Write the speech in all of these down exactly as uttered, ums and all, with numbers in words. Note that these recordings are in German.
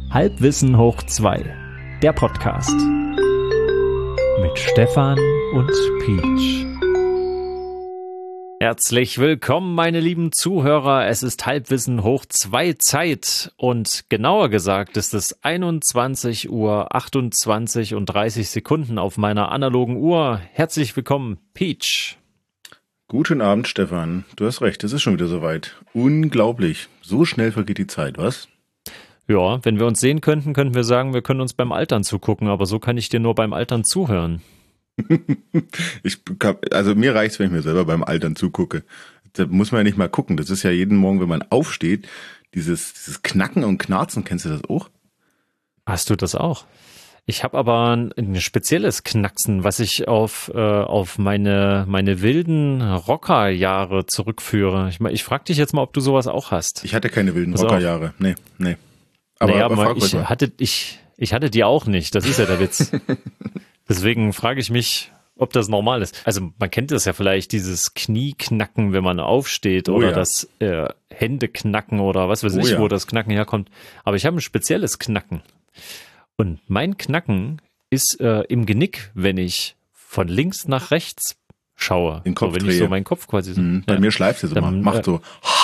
Halbwissen hoch zwei, der Podcast mit Stefan und Peach. Herzlich willkommen, meine lieben Zuhörer. Es ist Halbwissen hoch zwei Zeit und genauer gesagt ist es einundzwanzig Uhr achtundzwanzig und dreißig Sekunden auf meiner analogen Uhr. Herzlich willkommen, Peach. Guten Abend, Stefan. Du hast recht, es ist schon wieder soweit. Unglaublich. So schnell vergeht die Zeit, was? Ja, wenn wir uns sehen könnten, könnten wir sagen, wir können uns beim Altern zugucken, aber so kann ich dir nur beim Altern zuhören. ich kann, also mir reicht's, wenn ich mir selber beim Altern zugucke. Da muss man ja nicht mal gucken. Das ist ja jeden Morgen, wenn man aufsteht, dieses, dieses Knacken und Knarzen. Kennst du das auch? Hast du das auch? Ich habe aber ein, ein spezielles Knacksen, was ich auf, äh, auf meine, meine wilden Rockerjahre zurückführe. Ich, ich frage dich jetzt mal, ob du sowas auch hast. Ich hatte keine wilden Rockerjahre. Nee, nee. Aber, naja, aber, aber ich, hatte, ich, ich hatte die auch nicht. Das ist ja der Witz. Deswegen frage ich mich, ob das normal ist. Also man kennt das ja vielleicht, dieses Knieknacken, wenn man aufsteht, oh, oder ja. das äh, Händeknacken oder was weiß oh, ich, ja. wo das Knacken herkommt. Aber ich habe ein spezielles Knacken. Und mein Knacken ist äh, im Genick, wenn ich von links nach rechts schaue. Den Kopf so, wenn drehe. ich so meinen Kopf quasi so. Mhm, bei ja. mir schleift es immer. Macht so.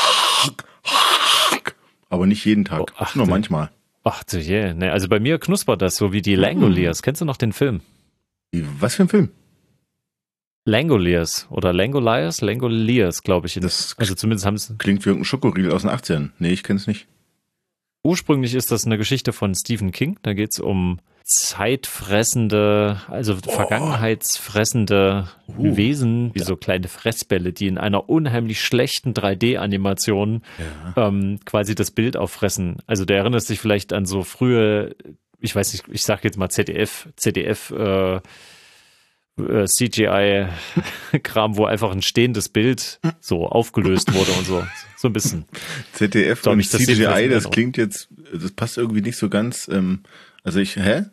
Aber nicht jeden Tag. Oh, ach, nur manchmal. Ach du je. Yeah. Nee, also bei mir knuspert das so wie die Langoliers. Kennst du noch den Film? Was für ein Film? Langoliers oder Langoliers, Langoliers, glaube ich. Das also zumindest haben es. Klingt wie irgendein Schokoriegel aus den achtzigern. Nee, ich kenne es nicht. Ursprünglich ist das eine Geschichte von Stephen King. Da geht es um zeitfressende, also oh. vergangenheitsfressende uh. Wesen, wie ja. so kleine Fressbälle, die in einer unheimlich schlechten drei D-Animation ja. ähm, quasi das Bild auffressen. Also der erinnert sich vielleicht an so frühe, ich weiß nicht, ich sag jetzt mal Z D F, Z D F äh, äh, C G I-Kram, wo einfach ein stehendes Bild so aufgelöst wurde und so. So ein bisschen. Z D F Glaub und ich, das C G I, das klingt jetzt, das passt irgendwie nicht so ganz, ähm, also ich, hä?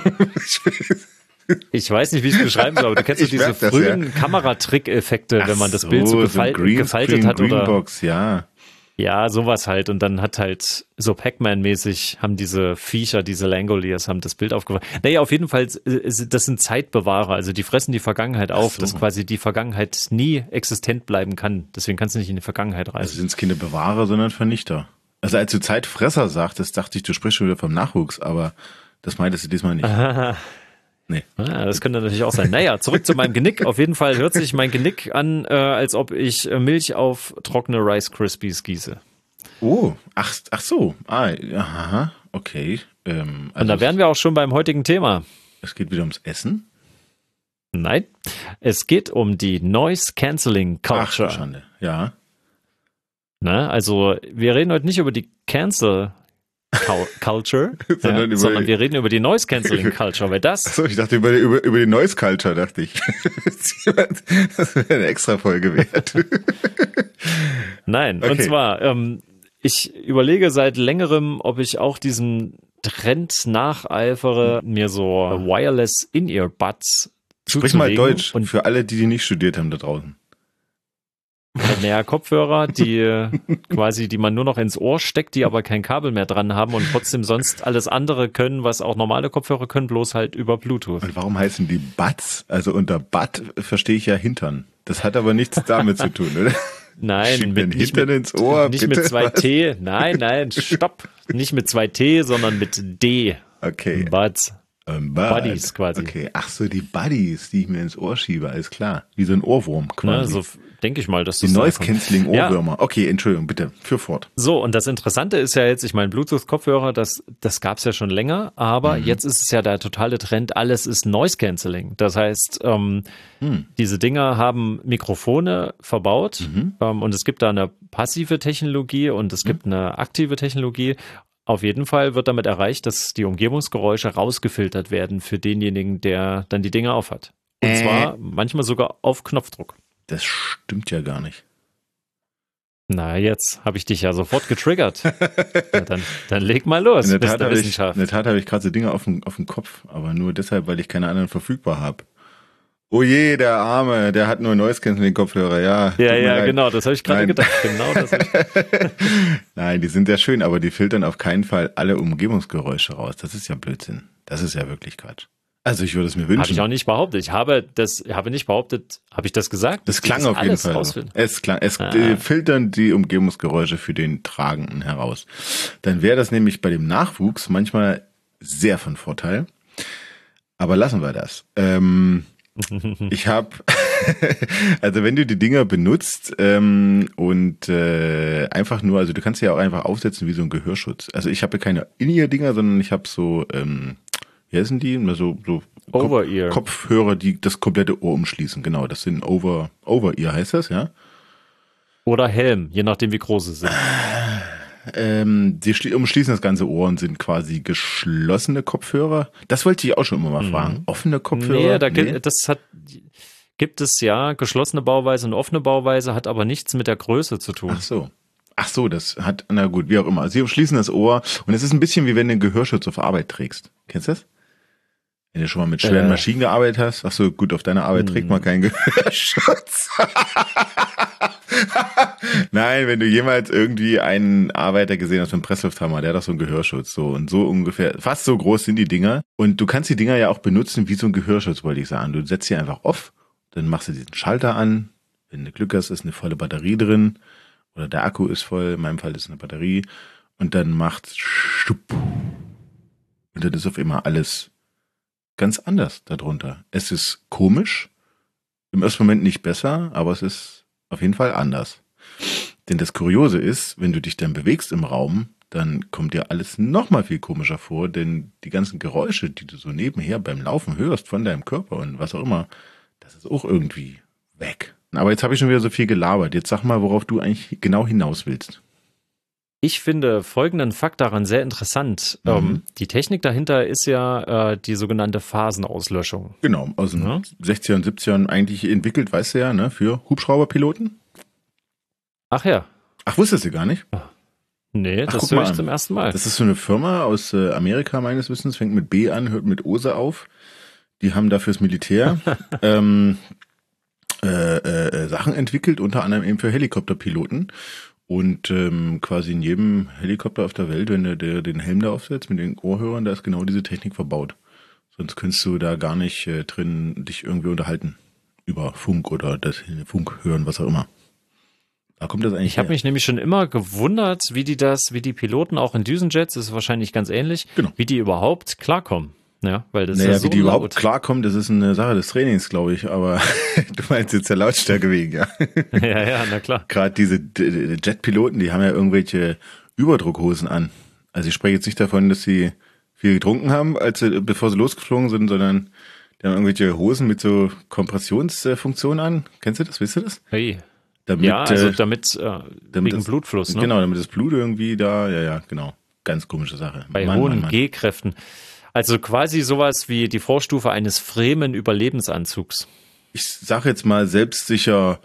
Ich weiß nicht, wie ich es beschreiben soll, aber du kennst so diese das, frühen ja. Kameratrick-Effekte, wenn man das Bild so, so gefal- Green gefaltet Screen, hat. Oder Greenbox, ja. Ja, sowas halt. Und dann hat halt so Pac-Man-mäßig haben diese Viecher, diese Langoliers, haben das Bild aufgefangen. Naja, auf jeden Fall, das sind Zeitbewahrer. Also die fressen die Vergangenheit auf, so. Dass quasi die Vergangenheit nie existent bleiben kann. Deswegen kannst du nicht in die Vergangenheit reisen. Also sind es keine Bewahrer, sondern Vernichter. Also als du Zeitfresser sagtest, dachte ich, du sprichst schon wieder vom Nachwuchs, aber das meintest du diesmal nicht. Aha. Nee. Ja, das könnte natürlich auch sein. Naja, zurück zu meinem Genick. Auf jeden Fall hört sich mein Genick an, äh, als ob ich Milch auf trockene Rice Krispies gieße. Oh, ach, ach so. Ah, aha, okay. Ähm, also Und da wären wir auch schon beim heutigen Thema. Es geht wieder ums Essen? Nein, es geht um die Noise Cancelling Culture. Ach, Schande. Ja. Na, also wir reden heute nicht über die Cancel Culture, sondern, ja, über sondern wir reden über die Noise Cancelling Culture, weil das... Achso, ich dachte über, über, über die Noise Culture, dachte ich. Das wäre eine extra Folge wert. Nein, okay. Und zwar, ähm, ich überlege seit längerem, ob ich auch diesem Trend nacheifere, mir so Wireless In-Ear-Buds zuzulegen. Sprich mal Deutsch, und für alle, die die nicht studiert haben da draußen. Naja, Kopfhörer, die quasi, die man nur noch ins Ohr steckt, die aber kein Kabel mehr dran haben und trotzdem sonst alles andere können, was auch normale Kopfhörer können, bloß halt über Bluetooth. Und warum heißen die Buds? Also unter Bud verstehe ich ja Hintern. Das hat aber nichts damit zu tun, oder? Nein, mit, nicht Hintern mit, ins Ohr, nicht bitte, mit zwei was? T. Nein, nein, stopp. Nicht mit zwei T, sondern mit D. Okay. Buds. Um, Buddies quasi. Okay, ach so, die Buddies, die ich mir ins Ohr schiebe, alles klar. Wie so ein Ohrwurm quasi. Na, so denke ich mal, dass die das Noise Cancelling Ohrwürmer. Ja. Okay, Entschuldigung, bitte, für fort. So, und das Interessante ist ja jetzt, ich meine, Bluetooth-Kopfhörer, das, das gab's ja schon länger, aber mhm. jetzt ist es ja der totale Trend, alles ist Noise Cancelling. Das heißt, ähm, mhm. diese Dinger haben Mikrofone verbaut mhm. ähm, und es gibt da eine passive Technologie und es gibt mhm. eine aktive Technologie. Auf jeden Fall wird damit erreicht, dass die Umgebungsgeräusche rausgefiltert werden für denjenigen, der dann die Dinger aufhat. Und äh. zwar manchmal sogar auf Knopfdruck. Das stimmt ja gar nicht. Na, jetzt habe ich dich ja sofort getriggert. Ja, dann, dann leg mal los. In der Tat habe ich, in der Tat habe ich gerade so Dinge auf dem, auf dem Kopf, aber nur deshalb, weil ich keine anderen verfügbar habe. Oh je, der Arme, der hat nur Noise Cancelling Kopfhörer, ja. Ja, ja, genau, das habe ich gerade gedacht. Genau das hab ich Nein, die sind sehr schön, aber die filtern auf keinen Fall alle Umgebungsgeräusche raus. Das ist ja Blödsinn. Das ist ja wirklich Quatsch. Also ich würde es mir wünschen. Habe ich auch nicht behauptet. Ich habe das, habe nicht behauptet, habe ich das gesagt? Das klang auf jeden Fall so. Es klang, es ah. äh, filtern die Umgebungsgeräusche für den Tragenden heraus. Dann wäre das nämlich bei dem Nachwuchs manchmal sehr von Vorteil. Aber lassen wir das. Ähm, ich habe, also wenn du die Dinger benutzt ähm, und äh, einfach nur, also du kannst sie ja auch einfach aufsetzen wie so ein Gehörschutz. Also ich habe keine In-Ear-Dinger, sondern ich habe so, ähm, wie heißen die? So, so Over-Ear. Kopfhörer, die das komplette Ohr umschließen. Genau, das sind Over, Over-Ear heißt das, ja? Oder Helm, je nachdem wie groß sie sind. Ähm, die umschließen das ganze Ohr und sind quasi geschlossene Kopfhörer. Das wollte ich auch schon immer mal mhm. fragen. Offene Kopfhörer? Nee, da nee? Gibt, das hat, gibt es ja geschlossene Bauweise und offene Bauweise, hat aber nichts mit der Größe zu tun. Ach so. Ach so, das hat, na gut, wie auch immer. Sie umschließen das Ohr und es ist ein bisschen wie wenn du einen Gehörschutz auf Arbeit trägst. Kennst du das? Wenn du schon mal mit schweren äh. Maschinen gearbeitet hast. Ach so, gut, auf deiner Arbeit hm. trägt man keinen Gehörschutz. Nein, wenn du jemals irgendwie einen Arbeiter gesehen hast mit einem Presslufthammer, der hat doch so einen Gehörschutz. So und so ungefähr, fast so groß sind die Dinger. Und du kannst die Dinger ja auch benutzen wie so ein Gehörschutz, wollte ich sagen. Du setzt sie einfach auf, dann machst du diesen Schalter an. Wenn du Glück hast, ist eine volle Batterie drin. Oder der Akku ist voll, in meinem Fall ist eine Batterie. Und dann macht Stupp. Und dann ist auf immer alles ganz anders darunter. Es ist komisch, im ersten Moment nicht besser, aber es ist auf jeden Fall anders. Denn das Kuriose ist, wenn du dich dann bewegst im Raum, dann kommt dir alles noch mal viel komischer vor, denn die ganzen Geräusche, die du so nebenher beim Laufen hörst von deinem Körper und was auch immer, das ist auch irgendwie weg. Aber jetzt habe ich schon wieder so viel gelabert. Jetzt sag mal, worauf du eigentlich genau hinaus willst. Ich finde folgenden Fakt daran sehr interessant. Mhm. Ähm, die Technik dahinter ist ja äh, die sogenannte Phasenauslöschung. Genau, aus den ja. sechzigern, siebzigern eigentlich entwickelt, weißt du ja, ne, für Hubschrauberpiloten. Ach ja. Ach, wusstest du gar nicht? Nee, Ach, das höre ich zum ersten Mal. Das ist so eine Firma aus äh, Amerika meines Wissens, fängt mit B an, hört mit Ose auf. Die haben dafür das Militär ähm, äh, äh, Sachen entwickelt, unter anderem eben für Helikopterpiloten. Und ähm, quasi in jedem Helikopter auf der Welt, wenn du der, den Helm da aufsetzt mit den Ohrhörern, da ist genau diese Technik verbaut. Sonst könntest du da gar nicht äh, drin dich irgendwie unterhalten über Funk oder das Funk hören, was auch immer. Da kommt das eigentlich Ich habe mich nämlich schon immer gewundert, wie die das, wie die Piloten auch in Düsenjets, das ist wahrscheinlich ganz ähnlich, genau. wie die überhaupt klarkommen. Ja, weil das naja, ist ja so wie die laut. überhaupt klarkommen, das ist eine Sache des Trainings, glaube ich, aber du meinst jetzt der Lautstärke wegen, ja. Ja, ja, na klar. Gerade diese Jetpiloten, die haben ja irgendwelche Überdruckhosen an. Also ich spreche jetzt nicht davon, dass sie viel getrunken haben, als sie, bevor sie losgeflogen sind, sondern die haben irgendwelche Hosen mit so Kompressionsfunktionen an. Kennst du das? Weißt du das? Hey. Damit, ja, also damit, äh, damit wegen das, Blutfluss, ne? Genau, damit das Blut irgendwie da, ja, ja, genau. Ganz komische Sache. Bei Mann, hohen Mann, Mann. G-Kräften. Also quasi sowas wie die Vorstufe eines Fremen Überlebensanzugs. Ich sag jetzt mal selbstsicher,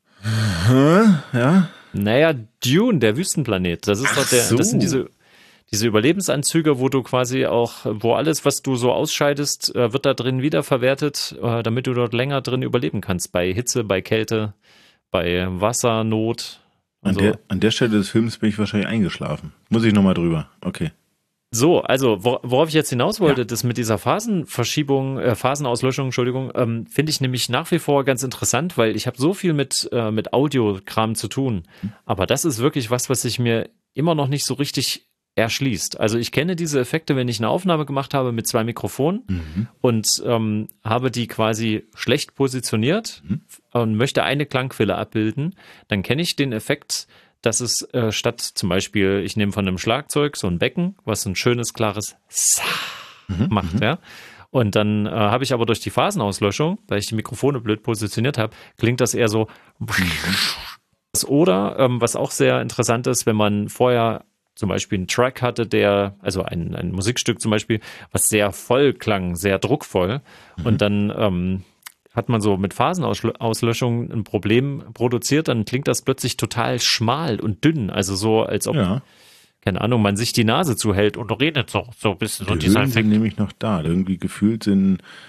ja. Naja, Dune, der Wüstenplanet. Das ist Ach doch der, so. das sind diese, diese Überlebensanzüge, wo du quasi auch, wo alles, was du so ausscheidest, wird da drin wiederverwertet, damit du dort länger drin überleben kannst. Bei Hitze, bei Kälte, bei Wassernot. An, so. der, an der Stelle des Films bin ich wahrscheinlich eingeschlafen. Muss ich nochmal drüber. Okay. So, also wor- worauf ich jetzt hinaus wollte, Ja. das mit dieser Phasenverschiebung, äh, Phasenauslöschung, Entschuldigung, ähm, finde ich nämlich nach wie vor ganz interessant, weil ich habe so viel mit, äh, mit Audiokram zu tun. Aber das ist wirklich was, was sich mir immer noch nicht so richtig erschließt. Also ich kenne diese Effekte, wenn ich eine Aufnahme gemacht habe mit zwei Mikrofonen Mhm. und ähm, habe die quasi schlecht positioniert Mhm. und möchte eine Klangquelle abbilden, dann kenne ich den Effekt, dass es äh, statt zum Beispiel, ich nehme von einem Schlagzeug so ein Becken, was ein schönes, klares Sa Mhm. macht, Mhm. ja. Und dann äh, habe ich aber durch die Phasenauslöschung, weil ich die Mikrofone blöd positioniert habe, klingt das eher so. Oder, ähm, was auch sehr interessant ist, wenn man vorher zum Beispiel einen Track hatte, der, also ein, ein Musikstück zum Beispiel, was sehr voll klang, sehr druckvoll. Mhm. Und dann ähm, hat man so mit Phasenauslöschung ein Problem produziert, dann klingt das plötzlich total schmal und dünn. Also so, als ob, Ja. keine Ahnung, man sich die Nase zuhält und redet so, so ein bisschen. So Die dieser Höhlen sind Effekt. nämlich noch da. Irgendwie gefühlt sind,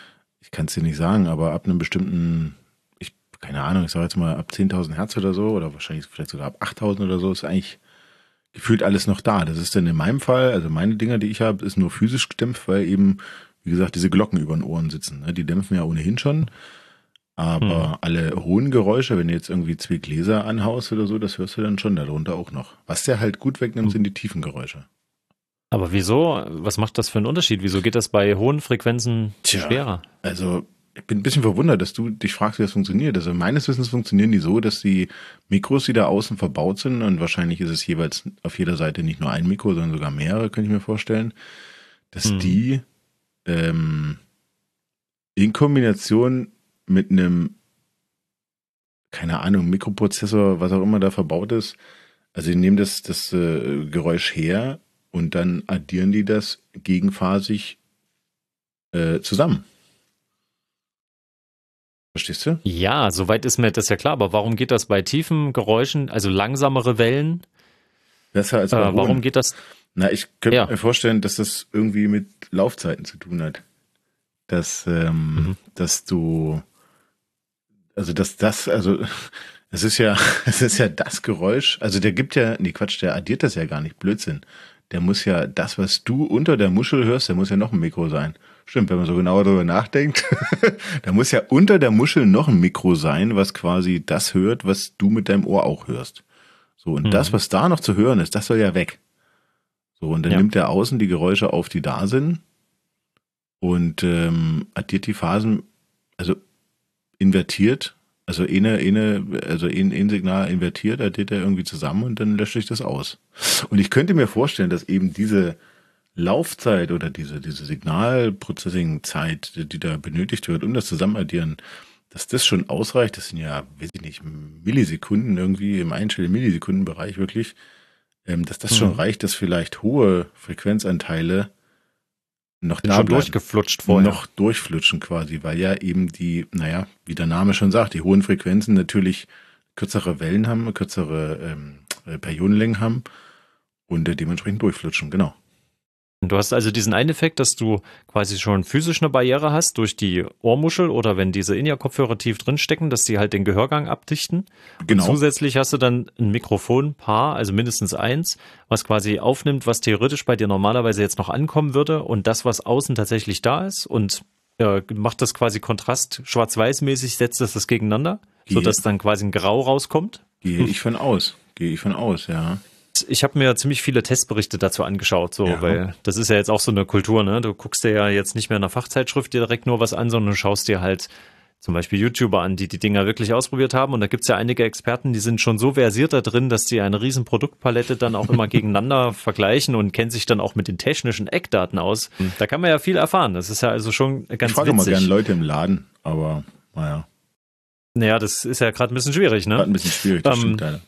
ich kann es dir nicht sagen, aber ab einem bestimmten, ich keine Ahnung, ich sage jetzt mal ab zehntausend Hertz oder so, oder wahrscheinlich vielleicht sogar ab achttausend oder so, ist eigentlich gefühlt alles noch da. Das ist dann in meinem Fall, also meine Dinger, die ich habe, ist nur physisch gedämpft, weil eben, wie gesagt, diese Glocken über den Ohren sitzen. Ne? Die dämpfen ja ohnehin schon. Aber hm. alle hohen Geräusche, wenn du jetzt irgendwie zwei Gläser anhaust oder so, das hörst du dann schon darunter auch noch. Was der halt gut wegnimmt, sind die tiefen Geräusche. Aber wieso? Was macht das für einen Unterschied? Wieso geht das bei hohen Frequenzen Tja, schwerer? Also ich bin ein bisschen verwundert, dass du dich fragst, wie das funktioniert. Also meines Wissens funktionieren die so, dass die Mikros, die da außen verbaut sind, und wahrscheinlich ist es jeweils auf jeder Seite nicht nur ein Mikro, sondern sogar mehrere, könnte ich mir vorstellen, dass hm. die ähm, in Kombination mit einem, keine Ahnung, Mikroprozessor, was auch immer da verbaut ist, also die nehmen das, das äh, Geräusch her und dann addieren die das gegenphasig äh, zusammen. Verstehst du? Ja, soweit ist mir das ja klar, aber warum geht das bei tiefen Geräuschen, also langsamere Wellen? Besser als bei äh, Warum geht das? Na, ich könnte ja. mir vorstellen, dass das irgendwie mit Laufzeiten zu tun hat. Dass, ähm, mhm. dass du Also dass das, also es ist ja, es ist ja das Geräusch, also der gibt ja, nee Quatsch, der addiert das ja gar nicht, Blödsinn. Der muss ja, das, was du unter der Muschel hörst, der muss ja noch ein Mikro sein. Stimmt, wenn man so genauer darüber nachdenkt, da muss ja unter der Muschel noch ein Mikro sein, was quasi das hört, was du mit deinem Ohr auch hörst. So, und mhm. das, was da noch zu hören ist, das soll ja weg. So, und dann ja. nimmt der außen die Geräusche auf, die da sind, und ähm, addiert die Phasen, also invertiert, also eine, eine, also ein, ein Signal invertiert, addiert er irgendwie zusammen und dann löscht sich das aus. Und ich könnte mir vorstellen, dass eben diese Laufzeit oder diese, diese Signalprocessing-Zeit, die da benötigt wird, um das Zusammenaddieren, dass das schon ausreicht. Das sind ja, weiß ich nicht, Millisekunden irgendwie im einstelligen Millisekundenbereich wirklich, ähm, dass das mhm. schon reicht, dass vielleicht hohe Frequenzanteile noch Bin da schon bleiben, durchgeflutscht vorher. noch durchflutschen quasi, weil ja eben die, naja, wie der Name schon sagt, die hohen Frequenzen natürlich kürzere Wellen haben, kürzere ähm, Periodenlängen haben und äh, dementsprechend durchflutschen, genau. Du hast also diesen einen Effekt, dass du quasi schon physisch eine Barriere hast durch die Ohrmuschel oder wenn diese In-Ear-Kopfhörer tief drin stecken, dass die halt den Gehörgang abdichten. Genau. Und zusätzlich hast du dann ein Mikrofonpaar, also mindestens eins, was quasi aufnimmt, was theoretisch bei dir normalerweise jetzt noch ankommen würde und das, was außen tatsächlich da ist und äh, macht das quasi Kontrast schwarz-weiß-mäßig, setzt das das gegeneinander, Gehe. sodass dann quasi ein Grau rauskommt. Gehe ich von aus. Gehe ich von aus, ja. Ich habe mir ziemlich viele Testberichte dazu angeschaut, so, ja. weil das ist ja jetzt auch so eine Kultur, ne? Du guckst dir ja jetzt nicht mehr in einer Fachzeitschrift direkt nur was an, sondern du schaust dir halt zum Beispiel YouTuber an, die die Dinger wirklich ausprobiert haben. Und da gibt's ja einige Experten, die sind schon so versiert da drin, dass die eine riesen Produktpalette dann auch immer gegeneinander vergleichen und kennen sich dann auch mit den technischen Eckdaten aus. Da kann man ja viel erfahren. Das ist ja also schon ganz witzig. Ich frage immer gerne Leute im Laden, aber naja. Naja, das ist ja gerade ein bisschen schwierig, ne? Gerade ein bisschen schwierig, das ähm, stimmt leider.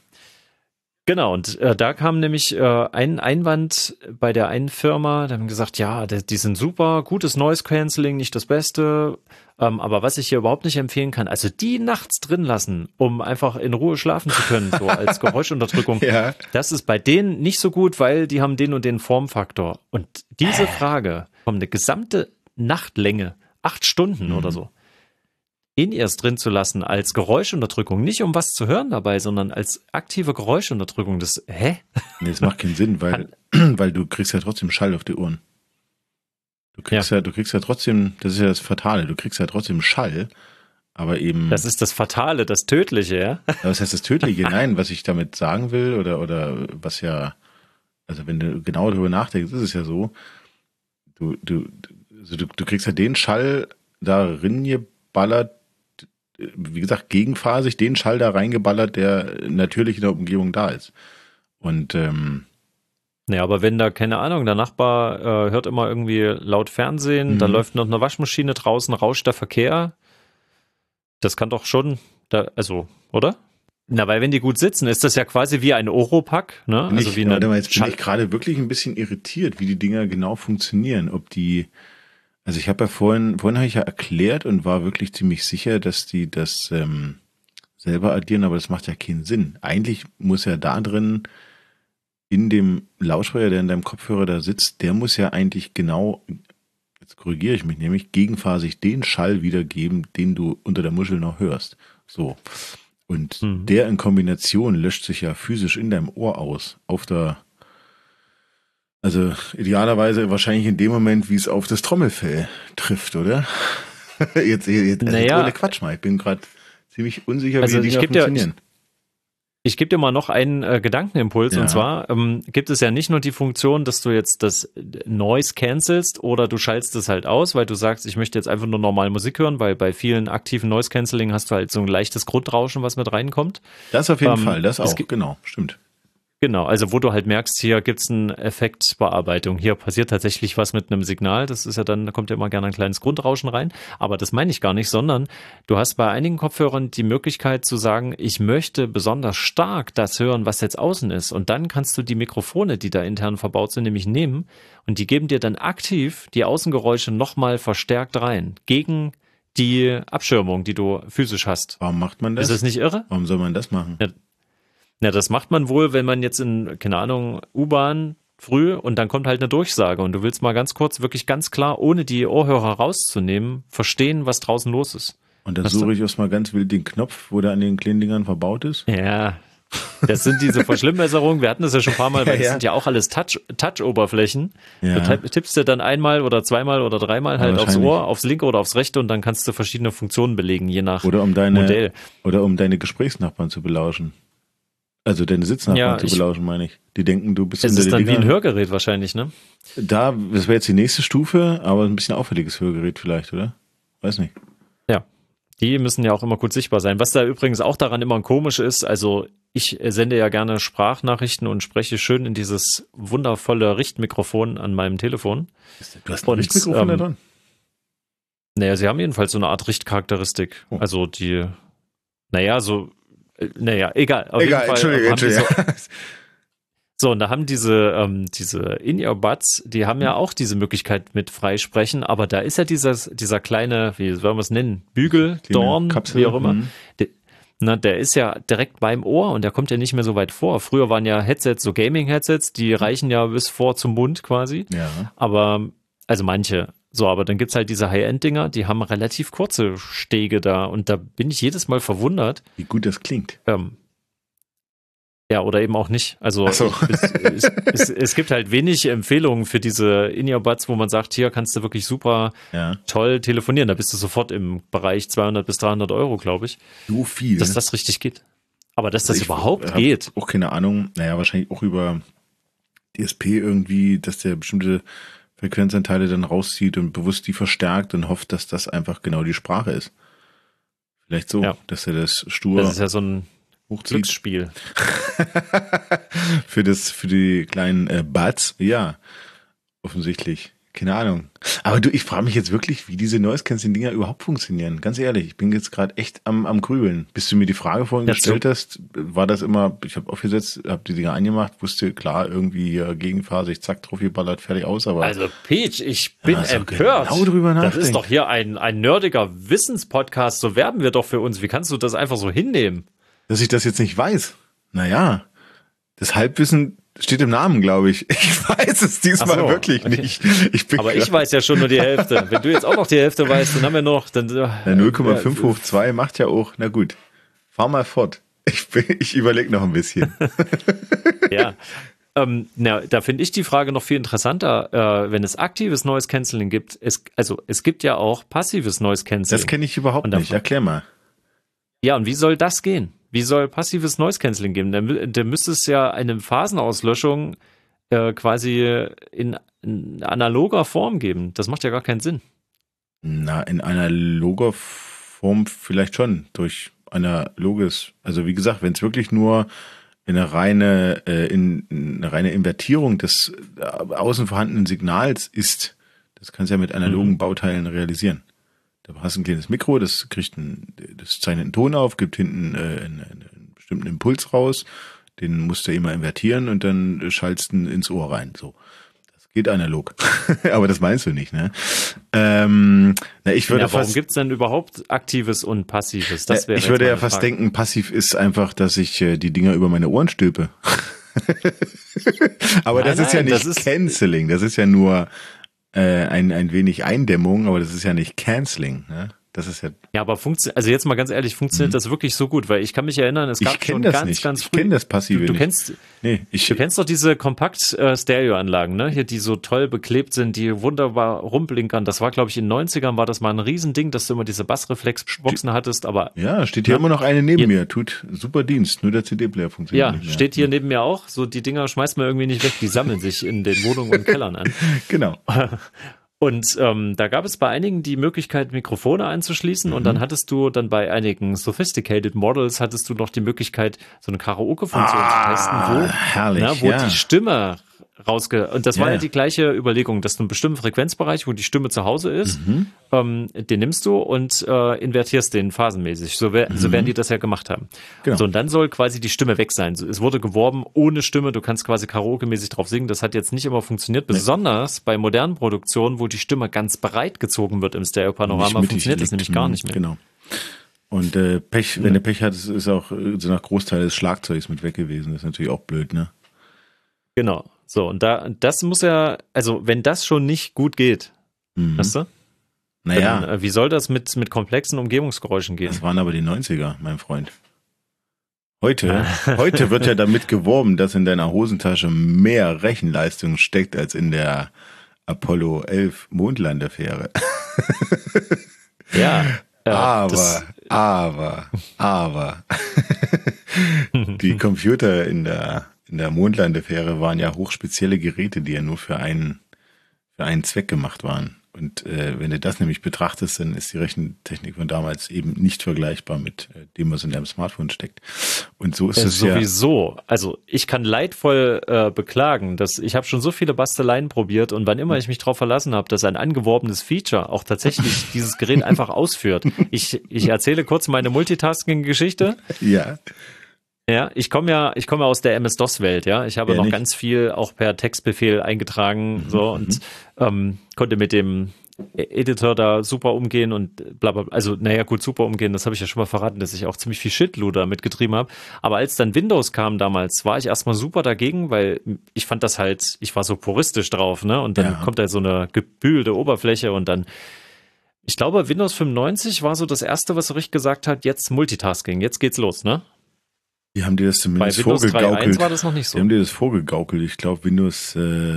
Genau, und äh, da kam nämlich äh, ein Einwand bei der einen Firma, die haben gesagt, ja, die, die sind super, gutes Noise Cancelling, nicht das Beste, ähm, aber was ich hier überhaupt nicht empfehlen kann, also die nachts drin lassen, um einfach in Ruhe schlafen zu können, so als Geräuschunterdrückung, ja. Das ist bei denen nicht so gut, weil die haben den und den Formfaktor. Und diese Frage, um eine gesamte Nachtlänge, acht Stunden mhm. oder so, In-Ears drin zu lassen als Geräuschunterdrückung, nicht um was zu hören dabei, sondern als aktive Geräuschunterdrückung, das, hä? Nee, das macht keinen Sinn, weil, weil du kriegst ja trotzdem Schall auf die Ohren. Du kriegst ja. ja, du kriegst ja trotzdem, das ist ja das Fatale, du kriegst ja trotzdem Schall, aber eben. Das ist das Fatale, das Tödliche, ja? Was heißt das Tödliche? Nein, was ich damit sagen will, oder, oder was ja, also wenn du genau darüber nachdenkst, ist es ja so, du, du, also du, du kriegst ja den Schall darin geballert, wie gesagt, gegenphasig den Schall da reingeballert, der natürlich in der Umgebung da ist. Und ähm, ja, aber wenn da, keine Ahnung, der Nachbar äh, hört immer irgendwie laut Fernsehen, mhm. da läuft noch eine Waschmaschine draußen, rauscht der Verkehr, das kann doch schon, da, also, oder? Na, weil wenn die gut sitzen, ist das ja quasi wie ein Oropack, ne? Nicht, also wie eine aber jetzt bin ich gerade wirklich ein bisschen irritiert, wie die Dinger genau funktionieren, ob die. Also ich habe ja vorhin, vorhin habe ich ja erklärt und war wirklich ziemlich sicher, dass die das ähm, selber addieren, aber das macht ja keinen Sinn. Eigentlich muss ja da drin, in dem Lautsprecher, der in deinem Kopfhörer da sitzt, der muss ja eigentlich genau, jetzt korrigiere ich mich nämlich, gegenphasig den Schall wiedergeben, den du unter der Muschel noch hörst. So. Und mhm. der in Kombination löscht sich ja physisch in deinem Ohr aus. Auf der, also idealerweise wahrscheinlich in dem Moment, wie es auf das Trommelfell trifft, oder? jetzt, jetzt also naja, ohne Quatsch mal. Ich bin gerade ziemlich unsicher, also wie die Dinger funktionieren. Ja, Ich gebe dir mal noch einen äh, Gedankenimpuls, ja. und zwar ähm, gibt es ja nicht nur die Funktion, dass du jetzt das Noise cancelst oder du schaltest es halt aus, weil du sagst, ich möchte jetzt einfach nur normal Musik hören, weil bei vielen aktiven Noise Cancelling hast du halt so ein leichtes Grundrauschen, was mit reinkommt. Das auf jeden ähm, Fall, das auch, genau, stimmt. Genau, also wo du halt merkst, hier gibt's eine Effektbearbeitung, hier passiert tatsächlich was mit einem Signal, das ist ja dann, da kommt ja immer gerne ein kleines Grundrauschen rein, aber das meine ich gar nicht, sondern du hast bei einigen Kopfhörern die Möglichkeit zu sagen, ich möchte besonders stark das hören, was jetzt außen ist, und dann kannst du die Mikrofone, die da intern verbaut sind, nämlich nehmen und die geben dir dann aktiv die Außengeräusche nochmal verstärkt rein, gegen die Abschirmung, die du physisch hast. Warum macht man das? Ist das nicht irre? Warum soll man das machen? Ja. Ja, das macht man wohl, wenn man jetzt in, keine Ahnung, U-Bahn früh und dann kommt halt eine Durchsage und du willst mal ganz kurz, wirklich ganz klar, ohne die Ohrhörer rauszunehmen, verstehen, was draußen los ist. Und dann suche ich erstmal ganz wild den Knopf, wo der an den kleinen Dingern verbaut ist. Ja, das sind diese Verschlimmbesserungen. Wir hatten das ja schon ein paar Mal, weil ja, das ja. sind ja auch alles Touch, Touch-Oberflächen. Ja. Du tippst dir dann einmal oder zweimal oder dreimal halt ja, aufs Ohr, aufs linke oder aufs rechte und dann kannst du verschiedene Funktionen belegen, je nach oder um deine, Modell. Oder um deine Gesprächsnachbarn zu belauschen. Also deine Sitznachbarn ja, zu belauschen, meine ich. Die denken, du bist es hinter ist dann Dinger. Wie ein Hörgerät wahrscheinlich, ne? Da, das wäre jetzt die nächste Stufe, aber ein bisschen auffälliges Hörgerät vielleicht, oder? Weiß nicht. Ja, die müssen ja auch immer gut sichtbar sein. Was da übrigens auch daran immer komisch ist, also ich sende ja gerne Sprachnachrichten und spreche schön in dieses wundervolle Richtmikrofon an meinem Telefon. Du hast ein und, Richtmikrofon ähm, da dran? Naja, sie haben jedenfalls so eine Art Richtcharakteristik. Oh. Also die, naja, so Naja, egal. Auf egal, jeden Fall Entschuldigung, Entschuldigung. So, so, und da haben diese, ähm, diese In-Ear-Buds, die haben ja auch diese Möglichkeit mit Freisprechen, aber da ist ja dieses, dieser kleine, wie sollen wir es nennen, Bügel, Kleine Dorn, Kapsel, wie auch immer, der, na, der ist ja direkt beim Ohr und der kommt ja nicht mehr so weit vor. Früher waren ja Headsets, so Gaming-Headsets, die reichen ja bis vor zum Mund quasi. Ja. Aber, also manche. So, aber dann gibt's halt diese High-End-Dinger, die haben relativ kurze Stege da und da bin ich jedes Mal verwundert. Wie gut das klingt. Ähm, ja, oder eben auch nicht. Also Ach so. es, es, es, es gibt halt wenig Empfehlungen für diese In-Ear-Buds, wo man sagt, hier kannst du wirklich super ja. toll telefonieren. Da bist du sofort im Bereich zweihundert bis dreihundert Euro, glaube ich. So viel. Dass das richtig geht. Aber dass das also überhaupt geht. Auch keine Ahnung. Naja, wahrscheinlich auch über D S P irgendwie, dass der bestimmte Frequenzanteile dann rauszieht und bewusst die verstärkt und hofft, dass das einfach genau die Sprache ist. Vielleicht so, ja. dass er das stur Das ist ja so ein hochzieht. Glücksspiel. für das, für die kleinen äh, Buds, ja, offensichtlich. Keine Ahnung. Aber du, ich frage mich jetzt wirklich, wie diese Noise-Canceling-Dinger überhaupt funktionieren. Ganz ehrlich, ich bin jetzt gerade echt am, am Grübeln. Bis du mir die Frage vorhin ja, gestellt so. hast, war das immer, ich habe aufgesetzt, habe die Dinger angemacht, wusste klar, irgendwie hier gegenphasig, zack, drauf geballert, fertig aus. Aber also Peach, ich bin also empört. Genau drüber nachdenken. Das ist doch hier ein, ein nerdiger Wissenspodcast, so werben wir doch für uns. Wie kannst du das einfach so hinnehmen? Dass ich das jetzt nicht weiß? Naja, das Halbwissen steht im Namen, glaube ich. Ich weiß es diesmal so, wirklich okay. nicht. Ich bin Aber ich weiß ja schon nur die Hälfte. Wenn du jetzt auch noch die Hälfte weißt, dann haben wir noch... Dann, äh, null Komma fünf hoch zwei macht ja auch... Na gut, fahr mal fort. Ich, ich überlege noch ein bisschen. Ja, ähm, na, da finde ich die Frage noch viel interessanter. Äh, wenn es aktives Noise Cancelling gibt, es, also es gibt ja auch passives Noise Cancelling. Das kenne ich überhaupt nicht. Erklär mal. Ja, und wie soll das gehen? Wie soll passives Noise Cancelling geben? Da, da müsste es ja eine Phasenauslöschung äh, quasi in, in analoger Form geben. Das macht ja gar keinen Sinn. Na, in analoger Form vielleicht schon. Durch analoges. Also wie gesagt, wenn es wirklich nur eine reine, äh, in, eine reine Invertierung des äh, außen vorhandenen Signals ist, das kannst du ja mit analogen mhm. Bauteilen realisieren. Da hast du ein kleines Mikro, das kriegt einen, das zeichnet einen Ton auf, gibt hinten äh, einen, einen bestimmten Impuls raus, den musst du immer invertieren und dann schaltest du ins Ohr rein. So, das geht analog. Aber das meinst du nicht, ne? Ähm, na, ich würde ja, warum fast. Gibt's denn überhaupt aktives und passives? Das wäre ich würde ja fast Frage. denken, passiv ist einfach, dass ich äh, die Dinger über meine Ohren stülpe. Aber nein, das ist nein, ja nicht das ist Canceling, das ist ja nur äh, ein, ein wenig Eindämmung, aber das ist ja nicht Canceling, ne? Das ist ja. Ja, aber funktioniert, also jetzt mal ganz ehrlich, funktioniert mhm. das wirklich so gut? Weil ich kann mich erinnern, es gab schon das ganz, nicht. ganz früh. Ich kenne das Passive du, du nicht. Kennst, nee, ich, du kennst doch diese Kompakt-Stereo-Anlagen, ne? Hier, die so toll beklebt sind, die wunderbar rumblinkern. Das war, glaube ich, in den neunzigern war das mal ein Riesending, dass du immer diese Bassreflex-Boxen hattest, aber. Ja, steht hier ja, immer noch eine neben hier, mir, tut super Dienst, nur der C D-Player funktioniert ja, nicht mehr. Steht hier neben mir auch, so die Dinger schmeißt man irgendwie nicht weg, die sammeln sich in den Wohnungen und Kellern an. Genau. Und ähm, da gab es bei einigen die Möglichkeit, Mikrofone anzuschließen mhm. und dann hattest du dann bei einigen Sophisticated Models hattest du noch die Möglichkeit, so eine Karaoke-Funktion ah, zu testen, wo, herrlich, na, wo ja. die Stimme rausge... Und das war ja ja die gleiche Überlegung, dass du einen bestimmten Frequenzbereich, wo die Stimme zu Hause ist, mhm. ähm, den nimmst du und äh, invertierst den phasenmäßig. So, wär, mhm. so werden die das ja gemacht haben. Genau. So, und dann soll quasi die Stimme weg sein. Es wurde geworben ohne Stimme, du kannst quasi Karaoke-mäßig drauf singen. Das hat jetzt nicht immer funktioniert, nee. besonders bei modernen Produktionen, wo die Stimme ganz breit gezogen wird im Stereo-Panorama, funktioniert das nämlich gar nicht mehr. Genau. Und äh, Pech, wenn du Pech hattest, ist auch so nach Großteil des Schlagzeugs mit weg gewesen. Das ist natürlich auch blöd, ne? Genau. So, und da, das muss ja, also wenn das schon nicht gut geht, mhm. weißt du? Naja. Dann, äh, wie soll das mit, mit komplexen Umgebungsgeräuschen gehen? Das waren aber die neunziger, mein Freund. Heute, heute wird ja damit geworben, dass in deiner Hosentasche mehr Rechenleistung steckt als in der Apollo elf Mondlandefähre. Ja. Äh, aber, das, aber, aber, die Computer in der in der Mondlandefähre waren ja hochspezielle Geräte, die ja nur für einen für einen Zweck gemacht waren. Und äh, wenn du das nämlich betrachtest, dann ist die Rechentechnik von damals eben nicht vergleichbar mit äh, dem, was in deinem Smartphone steckt. Und so ist äh, es ja sowieso. Also ich kann leidvoll äh, beklagen, dass ich habe schon so viele Basteleien probiert und wann immer ich mich darauf verlassen habe, dass ein angeworbenes Feature auch tatsächlich dieses Gerät einfach ausführt. Ich ich erzähle kurz meine Multitasking-Geschichte. Ja. Ja, ich komme ja, ich komme aus der M S-DOS-Welt, ja. Ich habe ja, noch nicht. ganz viel auch per Textbefehl eingetragen, mhm, so und ähm, konnte mit dem Editor da super umgehen und bla bla. Also, naja, gut, super umgehen, das habe ich ja schon mal verraten, dass ich auch ziemlich viel Shitloader mitgetrieben habe. Aber als dann Windows kam damals, war ich erstmal super dagegen, weil ich fand das halt, ich war so puristisch drauf, ne? Und dann ja. kommt da so eine gebügelte Oberfläche und dann ich glaube, Windows fünfundneunzig war so das erste, was so richtig gesagt hat, jetzt Multitasking, jetzt geht's los, ne? Die haben dir das zumindest Bei Windows vorgegaukelt. drei Punkt eins war das noch nicht so. Die haben dir das vorgegaukelt. Ich glaube, Windows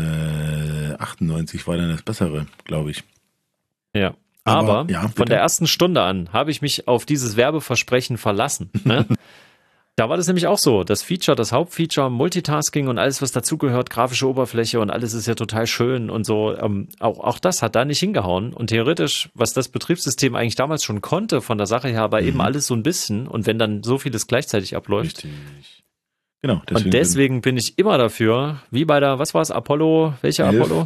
äh, achtundneunzig war dann das Bessere, glaube ich. Ja, aber, aber ja, von der ersten Stunde an habe ich mich auf dieses Werbeversprechen verlassen. Ne? Da war das nämlich auch so. Das Feature, das Hauptfeature, Multitasking und alles, was dazugehört, grafische Oberfläche und alles ist ja total schön und so. Ähm, auch, auch das hat da nicht hingehauen. Und theoretisch, was das Betriebssystem eigentlich damals schon konnte, von der Sache her, war mhm. eben alles so ein bisschen. Und wenn dann so vieles gleichzeitig abläuft. Richtig. Genau. Deswegen und deswegen bin ich immer dafür, wie bei der, was war es, Apollo, welcher elf. Apollo?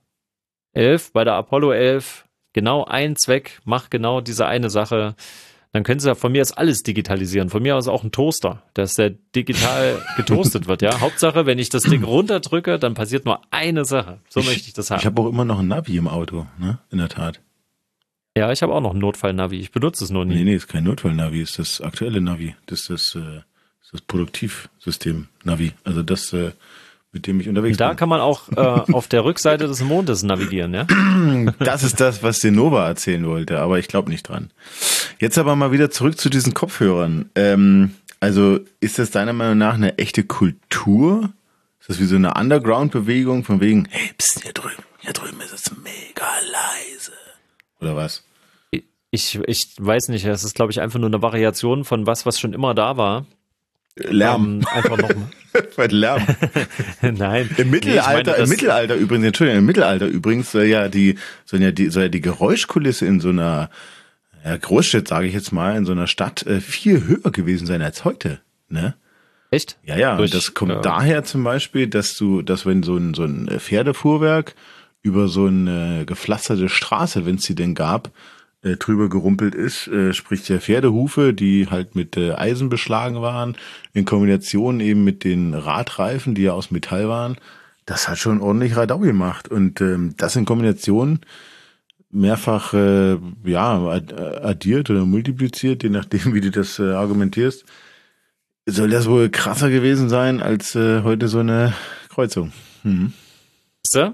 elf, bei der Apollo elf, genau ein Zweck, mach genau diese eine Sache. Dann können sie ja von mir aus alles digitalisieren. Von mir aus auch ein Toaster, dass der digital getoastet wird, ja. Hauptsache, wenn ich das Ding runterdrücke, dann passiert nur eine Sache. So ich, möchte ich das haben. Ich habe auch immer noch ein Navi im Auto, ne? In der Tat. Ja, ich habe auch noch ein Notfall-Navi. Ich benutze es nur nie. Nee, nee, ist kein Notfall-Navi, ist das aktuelle Navi. Das ist das, äh, ist das Produktivsystem-Navi. Also das, äh, mit dem ich unterwegs da bin. Da kann man auch äh, auf der Rückseite des Mondes navigieren, ja? Das ist das, was Nova erzählen wollte, aber ich glaube nicht dran. Jetzt aber mal wieder zurück zu diesen Kopfhörern. Ähm, also ist das deiner Meinung nach eine echte Kultur? Ist das wie so eine Underground-Bewegung von wegen, hey, pst, hier drüben, hier drüben ist es mega leise. Oder was? Ich, ich weiß nicht, es ist, glaube ich, einfach nur eine Variation von was, was schon immer da war. Lärm. Ähm, einfach nochmal. Lärm. Nein. Im Mittelalter, nee, meine, im Mittelalter übrigens, Entschuldigung, im Mittelalter übrigens soll ja die, soll ja die, soll ja die Geräuschkulisse in so einer, ja, Großstadt, sage ich jetzt mal, in so einer Stadt äh, viel höher gewesen sein als heute, ne? Echt? Ja, ja. Durch, und das kommt ja. daher zum Beispiel, dass du, dass wenn so ein, so ein Pferdefuhrwerk über so eine gepflasterte Straße, wenn es sie denn gab, äh, drüber gerumpelt ist, äh, sprich der Pferdehufe, die halt mit äh, Eisen beschlagen waren, in Kombination eben mit den Radreifen, die ja aus Metall waren, das hat schon ordentlich Radau gemacht. Und ähm, das in Kombination mehrfach äh, ja addiert oder multipliziert, je nachdem, wie du das äh, argumentierst, soll das wohl krasser gewesen sein als äh, heute so eine Kreuzung. Mhm.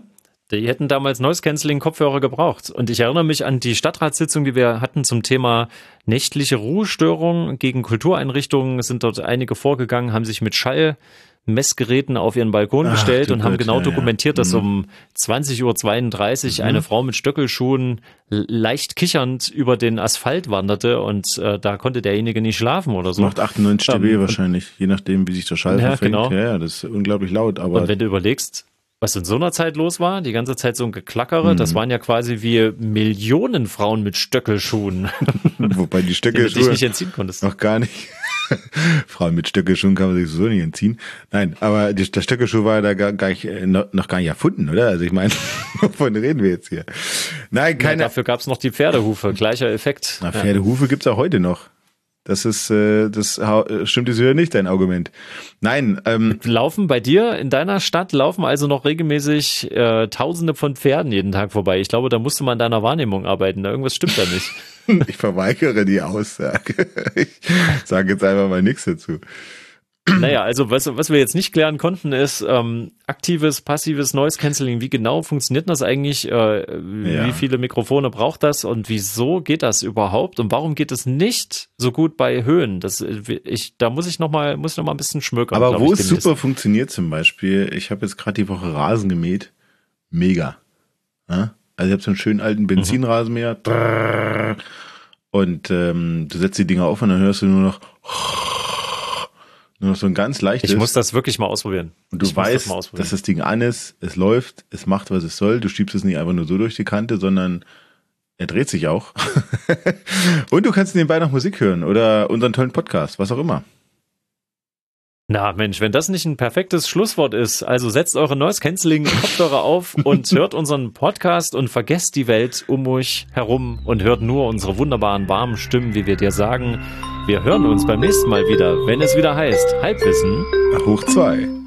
Die hätten damals Noise-Canceling-Kopfhörer gebraucht. Und ich erinnere mich an die Stadtratssitzung, die wir hatten zum Thema nächtliche Ruhestörung gegen Kultureinrichtungen. Es sind dort einige vorgegangen, haben sich mit Schallmessgeräten auf ihren Balkon Ach, gestellt und haben Gott, genau ja, dokumentiert, ja. dass um zwanzig Uhr zweiunddreißig mhm. eine Frau mit Stöckelschuhen leicht kichernd über den Asphalt wanderte und äh, da konnte derjenige nicht schlafen oder so. Macht achtundneunzig Dezibel ähm, wahrscheinlich, je nachdem, wie sich der Schall ja, verfängt. Genau. Ja, ja, das ist unglaublich laut. Aber und wenn du überlegst, was in so einer Zeit los war, die ganze Zeit so ein Geklackere, mhm. das waren ja quasi wie Millionen Frauen mit Stöckelschuhen. Wobei die Stöckelschuhe die du dich nicht entziehen konntest. Noch gar nicht. Frauen mit Stöckelschuhen kann man sich so nicht entziehen. Nein, aber die, der Stöckelschuh war da gar, gar nicht, noch gar nicht erfunden, oder? Also ich meine, wovon reden wir jetzt hier? Nein, keine. Ja, dafür gab's noch die Pferdehufe, gleicher Effekt. Na, Pferdehufe ja. gibt's auch heute noch. Das ist, äh, das stimmt jetzt wieder nicht, dein Argument. Nein, ähm. Laufen bei dir in deiner Stadt, laufen also noch regelmäßig äh, Tausende von Pferden jeden Tag vorbei. Ich glaube, da musst du mal an deiner Wahrnehmung arbeiten. Irgendwas stimmt da nicht. Ich verweigere die Aussage. Ich sage jetzt einfach mal nichts dazu. Naja, also was, was wir jetzt nicht klären konnten, ist ähm, aktives, passives Noise Cancelling. Wie genau funktioniert das eigentlich? Äh, ja. Wie viele Mikrofone braucht das und wieso geht das überhaupt? Und warum geht es nicht so gut bei Höhen? Das, ich, da muss ich noch mal, muss ich noch mal ein bisschen schmökern. Aber wo es super funktioniert zum Beispiel, ich habe jetzt gerade die Woche Rasen gemäht, mega. Ja? Also ich habe so einen schönen alten Benzinrasenmäher mhm. und ähm, du setzt die Dinger auf und dann hörst du nur noch Nur noch so ein ganz leichtes. Ich muss das wirklich mal ausprobieren. Und du ich weißt, das dass das Ding an ist, es läuft, es macht, was es soll. Du schiebst es nicht einfach nur so durch die Kante, sondern er dreht sich auch. Und du kannst nebenbei noch Musik hören oder unseren tollen Podcast, was auch immer. Na Mensch, wenn das nicht ein perfektes Schlusswort ist, also setzt eure Noise-Canceling-Kopfhörer auf und hört unseren Podcast und vergesst die Welt um euch herum und hört nur unsere wunderbaren, warmen Stimmen, wie wir dir sagen. Wir hören uns beim nächsten Mal wieder, wenn es wieder heißt Halbwissen hoch zwei.